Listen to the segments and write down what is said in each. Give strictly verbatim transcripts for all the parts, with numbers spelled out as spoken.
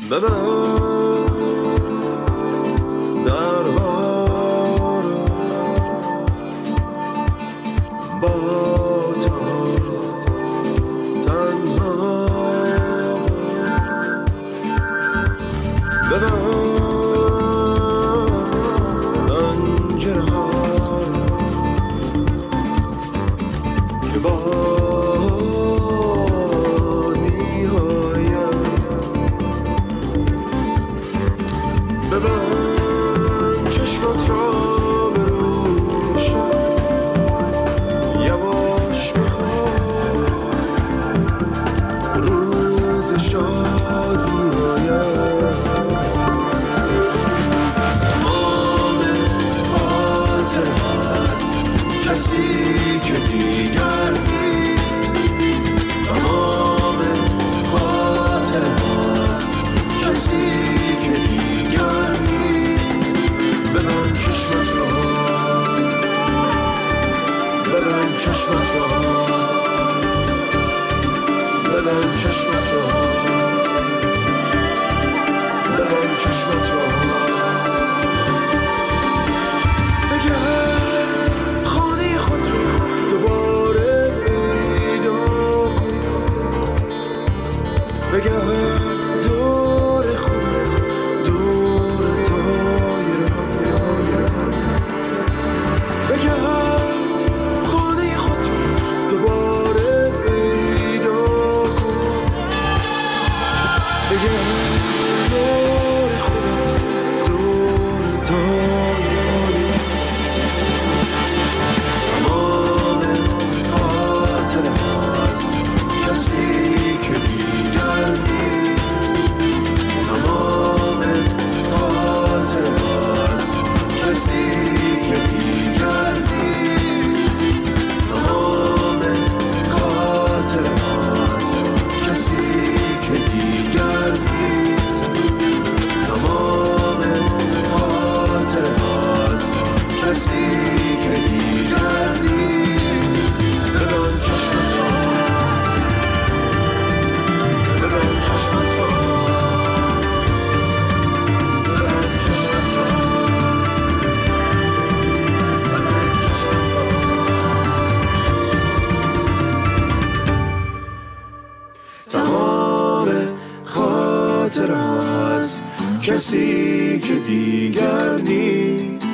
کسی که دیگر نیست،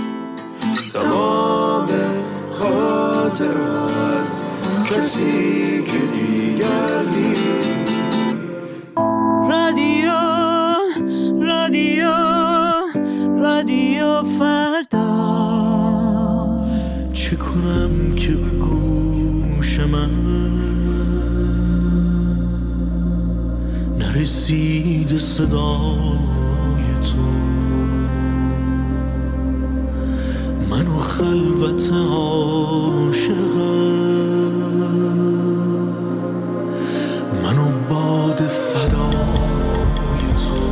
تمام خاطر از کسی که دیگر نیست. رادیو رادیو رادیو فردا، چه کنم که به گوش من نرسید صدای تو؟ منو خلوت عاشقم، منو باد فدای تو.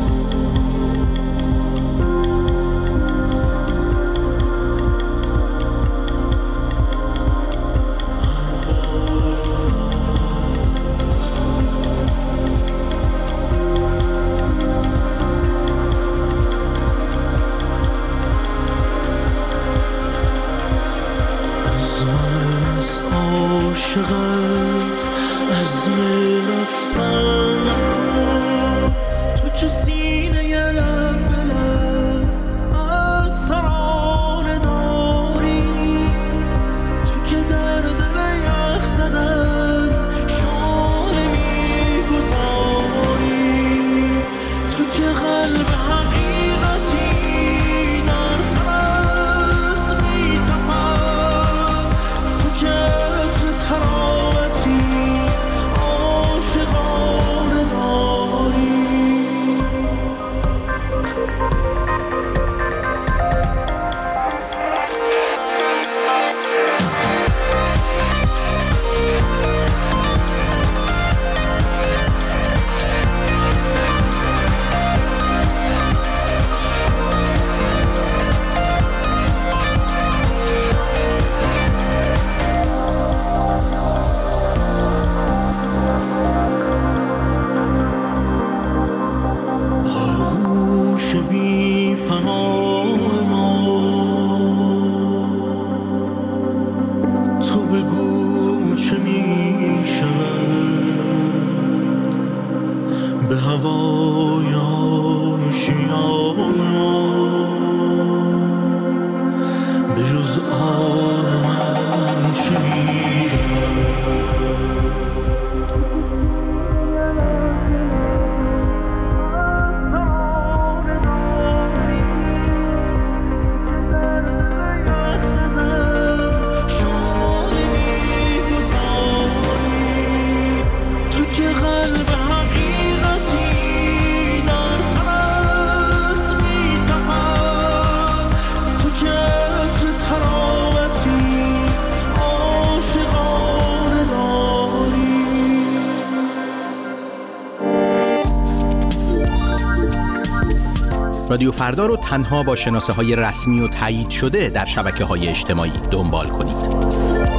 عاشقت عزم رفتن نکن، تو که سینه ی لب به لب از ترانه داری، تو که در دل یخ زدن شانه میگذاری، تو که قلب حقیقتی در تنت میتپد، تو که تراوتی عاشقانه داری. رادیو فردا رو تنها با شناسه های رسمی و تایید شده در شبکه های اجتماعی دنبال کنید.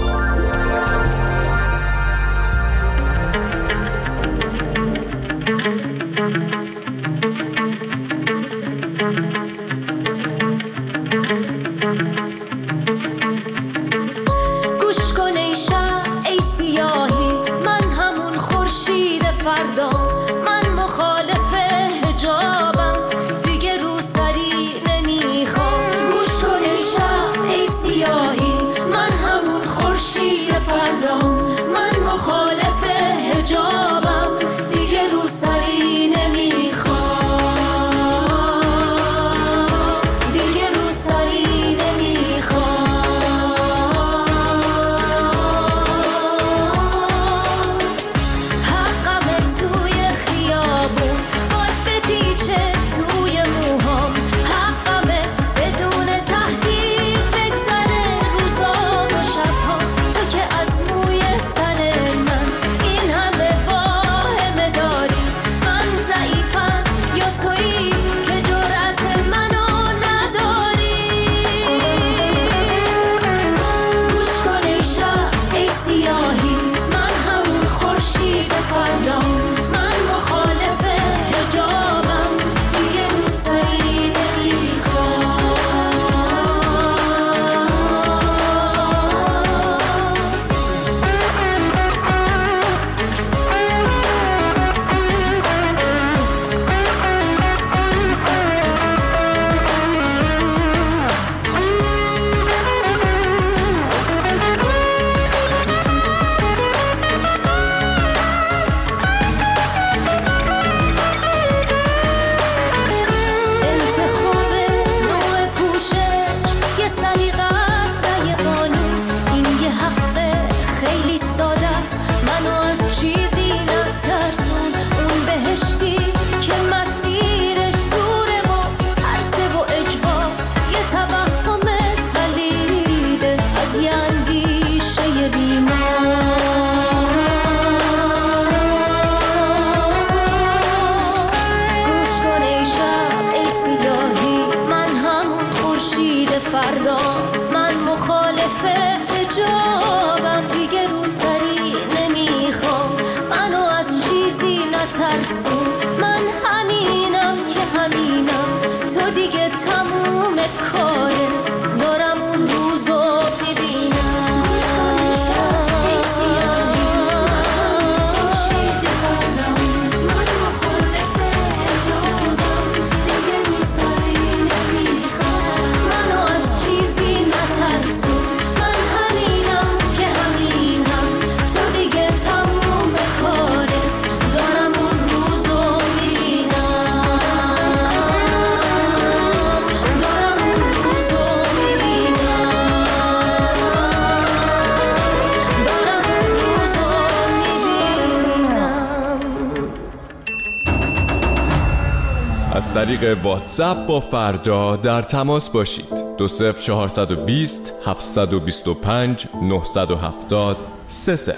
از طریق واتساپ با فردا در تماس باشید. دو صفر چهارصد و بیست هفتصد و بیست و پنج نهصد و هفتاد سه صفر.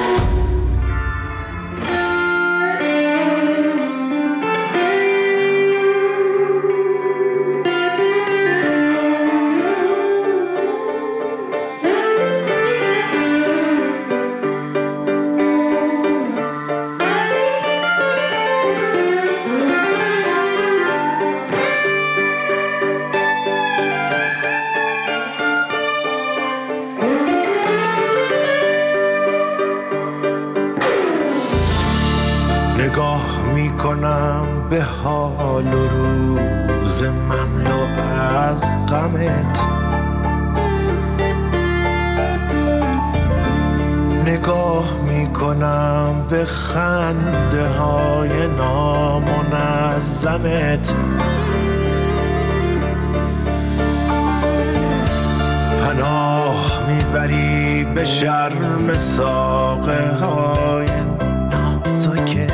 نگاه میکنم به حال و روز مملو از غمت، نگاه میکنم به خنده های نامنظمت، پناه میبری به شرم ساقه های نازکت،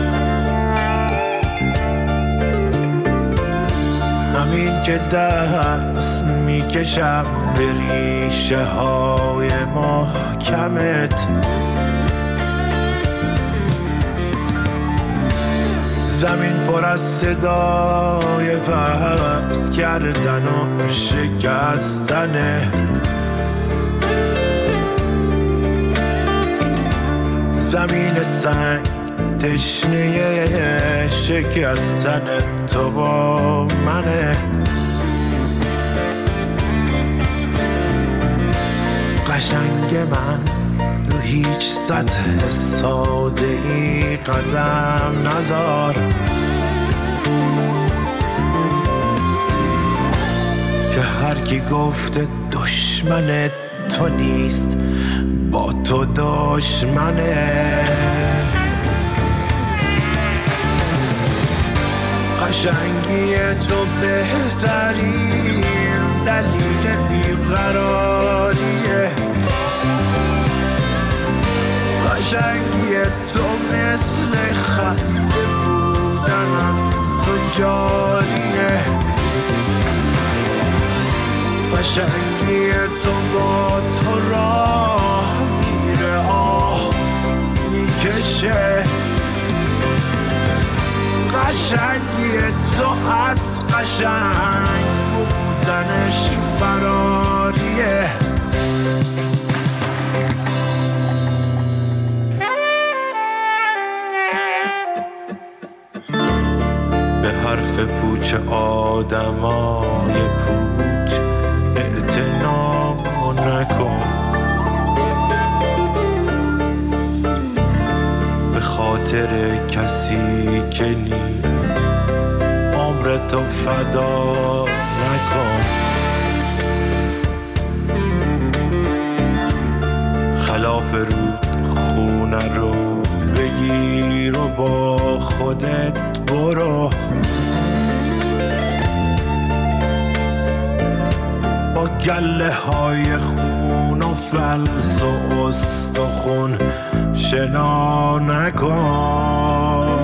همین که دست میکشم به ریشه های محکمت، زمین پر از صدای پرت کردن و شکستنه، زمین سنگ تشنه شکستن تو با منه. قشنگ من رو هیچ سطح ساده ای قدم نذار، که هر کی گفته دشمن تو نیست با تو دشمنه. قشنگی تو بهترین دلیل بیقراریه، قشنگی تو مثل خسته بودن از تو جاریه، قشنگی تو با تو راه میره آه میکشه، قشنگی تو از قشنگ بودنش فراریه. به حرف پوچ آدمای پوچ اعتنا نکن، به خاطر کسی که نیست عمر تو فدا نکن. خلاف رود خونه رو بگیر و با خودت برو، با گله های خون و فلس و استخون شنا نکن.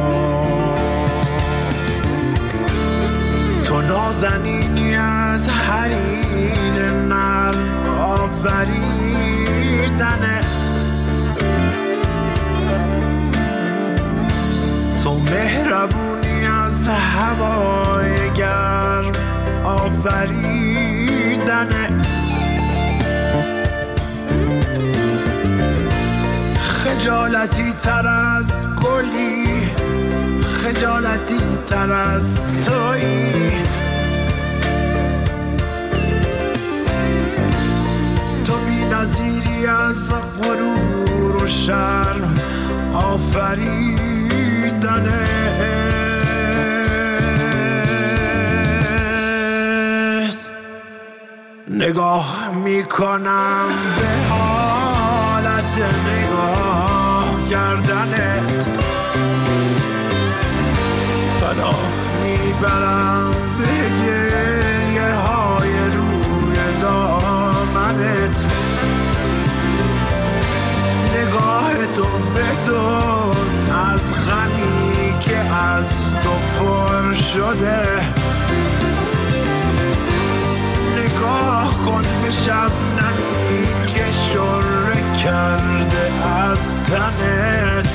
تو نازنینی از حریر نرم آفریدنت، تو مهربونی از هوای گرم آفریدنت، خجالتی تر از گلی، خجالتی تر از تویی، تو بی نظیری از غرور و شرم آفریدنت. نگاه میکنم به حالت نگاه کردنت، پناه میبرم به گریه های روی دامنت، نگاه تو بدزد از غمی که از تو پر شده، نگاه کن به شبنمی که شره کرده از تنت.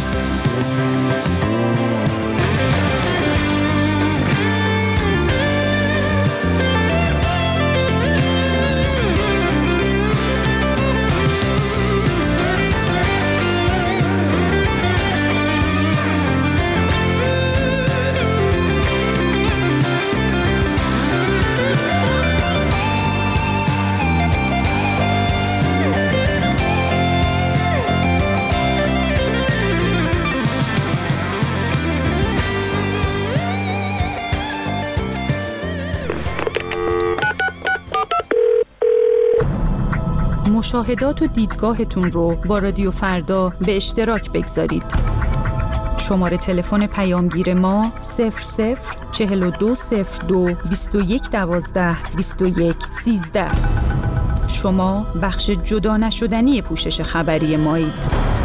مشاهدات و دیدگاهتون رو با رادیو فردا به اشتراک بگذارید. شماره تلفن پیامگیر ما صفر صفر چهل و دو صفر دو بیست و یک دوازده بیست و یک سیزده. شما بخش جدا نشدنی پوشش خبری مایید.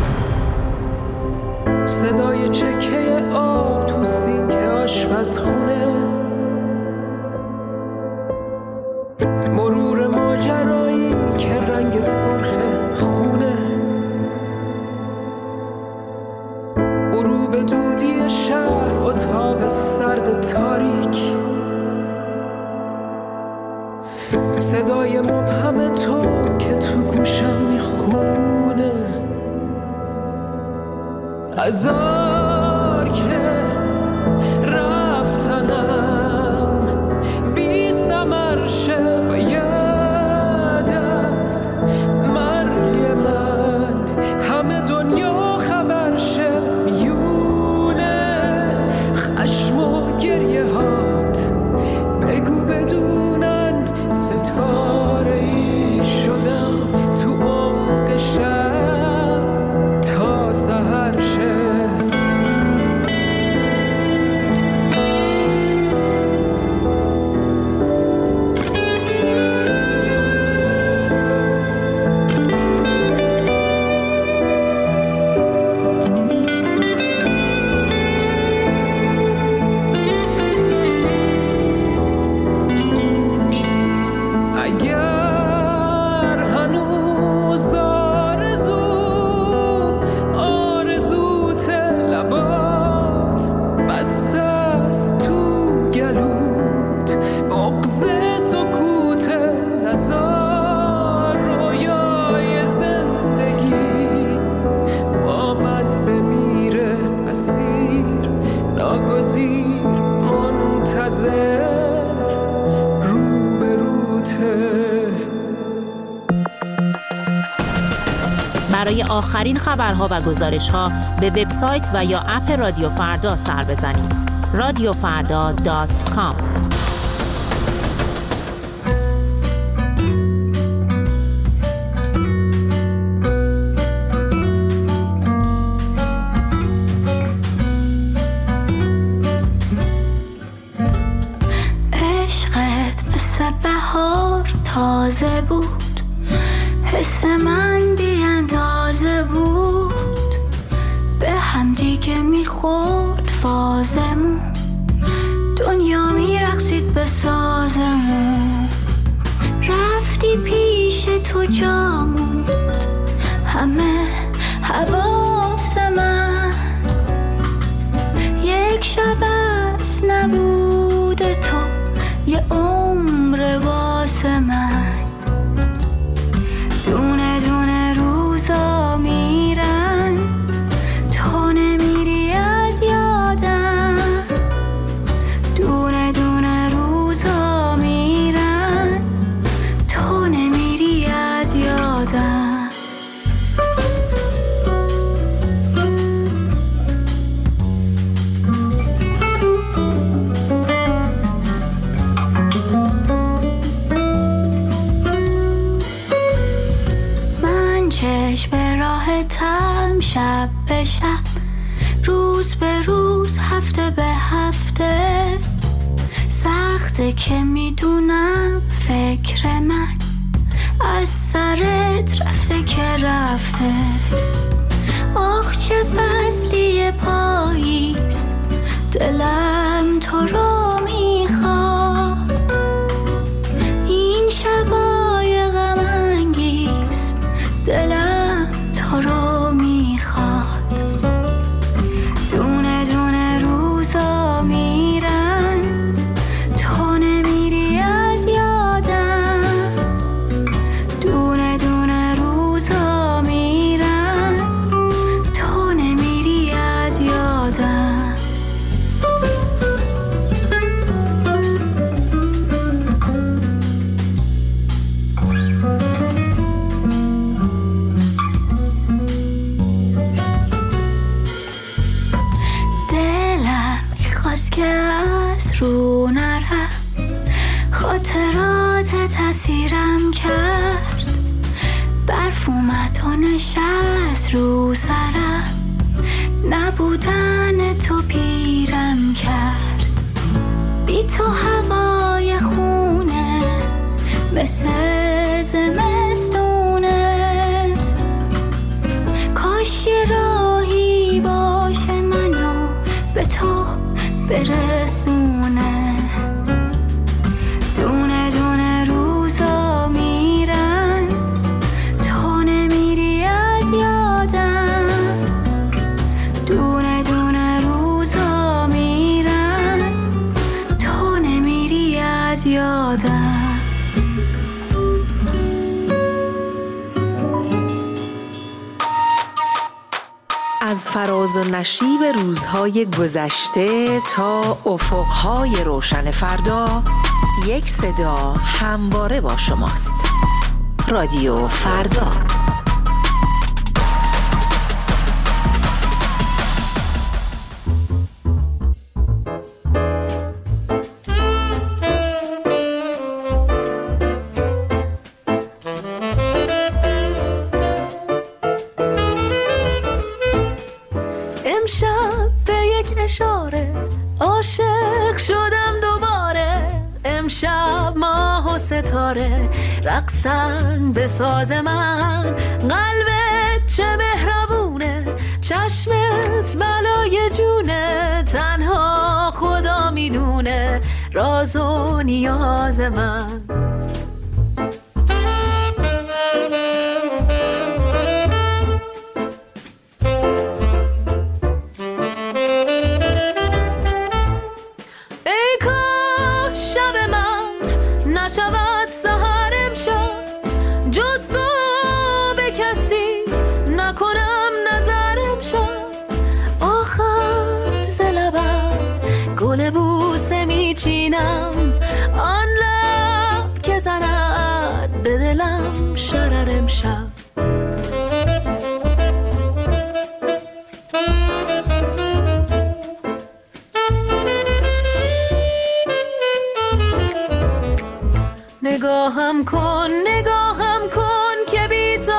صدای چکه آب تو سینک آشپزخونه، مرور ماجرایی که رنگ سرخ خونه، غروب دودی شهر اتاق هزار که رفتنم بی ثمر شه و یاد از مرگ من همه دنیا خبر شه میونه خشم و گریه هات بگو بدونن ستاره ای شدم تو عمق شب تا سحر شه. اگر هنوز آرزوم آرزوت لبات بسته است تو گلوت بغض سکوت نزار رویای زندگی با من بمیره اسیر ناگزیر منتظر برای آخرین خبرها و گزارش‌ها به وبسایت و یا اپ رادیو فردا سر بزنید. رادیو فردا دات کام. عشقت مثل بهار تازه بود، حس من بی اندازه بود، به هم دیگه میخورد فازمون، دنیا میرقصید به سازمون، رفتی پیش تو جامود همه حواس من، یک شب از نبود تو یه عمر واسه من، دونه دونه روزا میرن تو نمیری از یادم، دونه دونه روزا میرن تو نمیری از یادم. به راحتم شب به شب، روز به روز، هفته به هفته، سخته که میدونم فکر من از سرت رفته که رفته، آخ چه فصلی پاییز، دلم تو رو میخواد، این شبای غم انگیز دلم تو رو میخواد، دونه دونه روزا میرن تو نمیری از یادم، دونه دونه روزا میرن تو نمیری از یادم. که از رو نرم، خاطرات تأثیرم کرد، برف اومد و نشست رو سرم، نبودن تو پیرم کرد، بی تو هوای خونه مثل زمستونه، کاش یه راهی باشه منو به تو برسونه، دونه دونه روزا میرن تو نمیری از یادم، دونه دونه روزا میرن تو نمیری از یادم. از فراز و نشیب روزهای گذشته تا افقهای روشن فردا، یک صدا همواره با شماست. رادیو فردا. امشب به یک اشاره عاشق شدم دوباره. امشب ماه و ستاره رقصن به ساز من. قلبت چه مهربونه، چشمت بلای جونه. تنها خدا میدونه راز و نیاز من. نشود سحر امشب جز تو به کسی نکنم نظر امشب. آخر ز لبم گل بوسه میچینم، آن لب که زند به دلم شرر امشب. نگاهم کن نگاهم کن که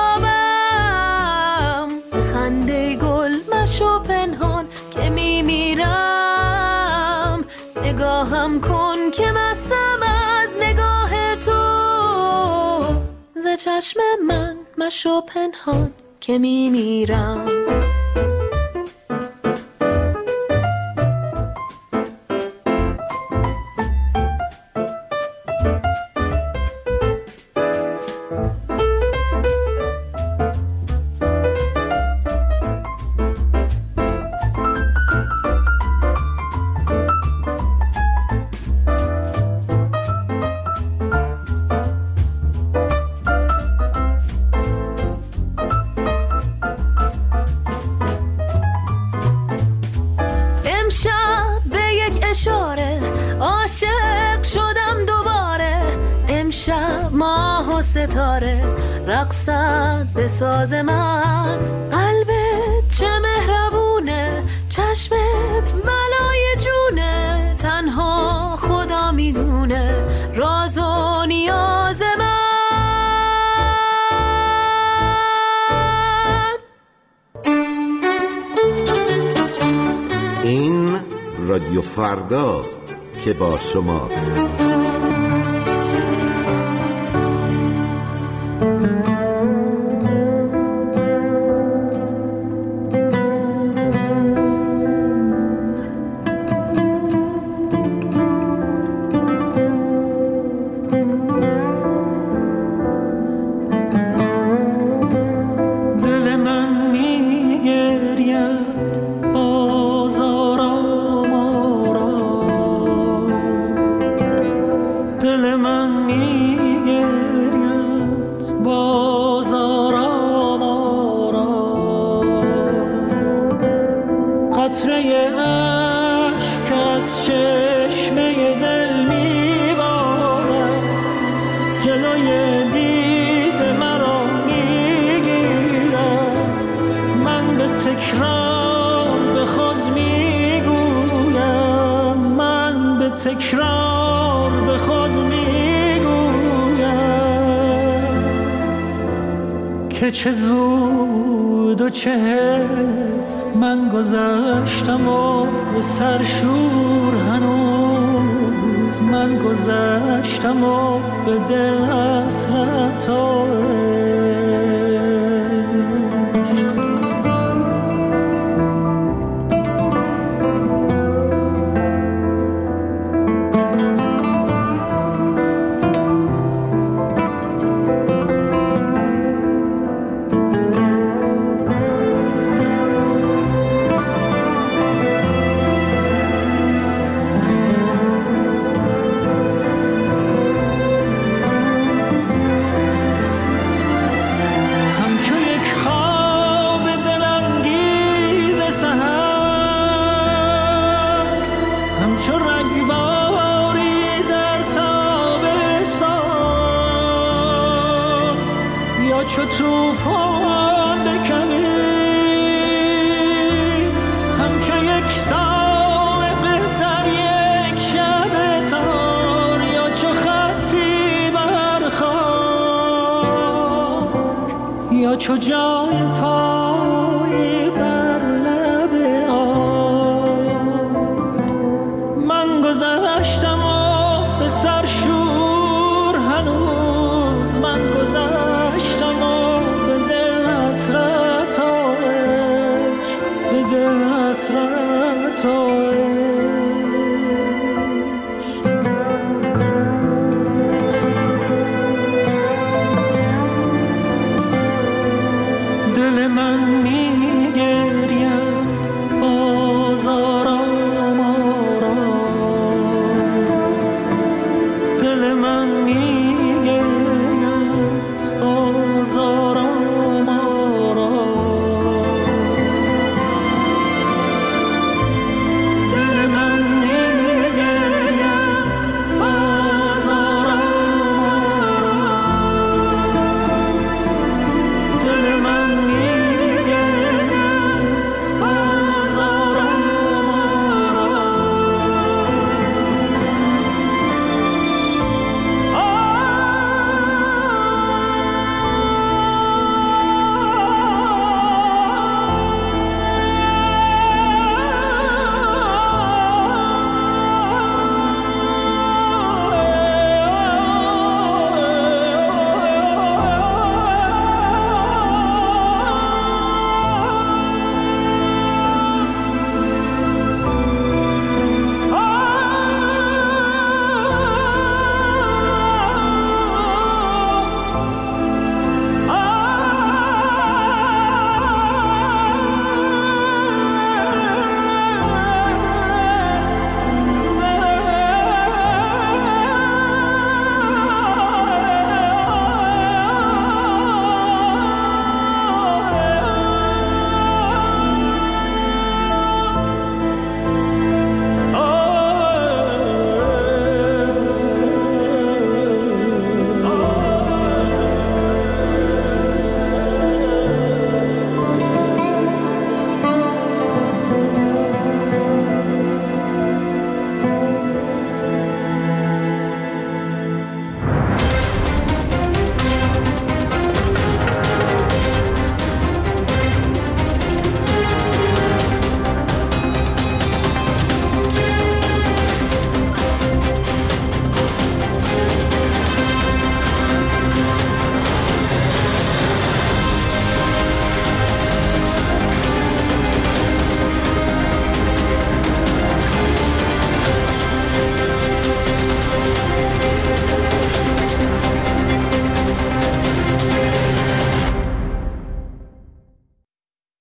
بیتابم، به خنده گل مشو پنهان که میمیرم. نگاهم کن که مستم از نگاه تو، ز چشم من مشو پنهان که میمیرم. عاشق شدم دوباره. امشب ماه و ستاره رقصد به ساز من. قلبت چه مهربونه، چشمت بلای جونه. تنها خدا میدونه راز و نیاز من. این رادیو فرداست که با شماست. تکرار به خود میگویم که چه زود و چه حیف من گذشتم و به سرشور هنوز من گذشتم و به دل حسرت و حسرت و دل من می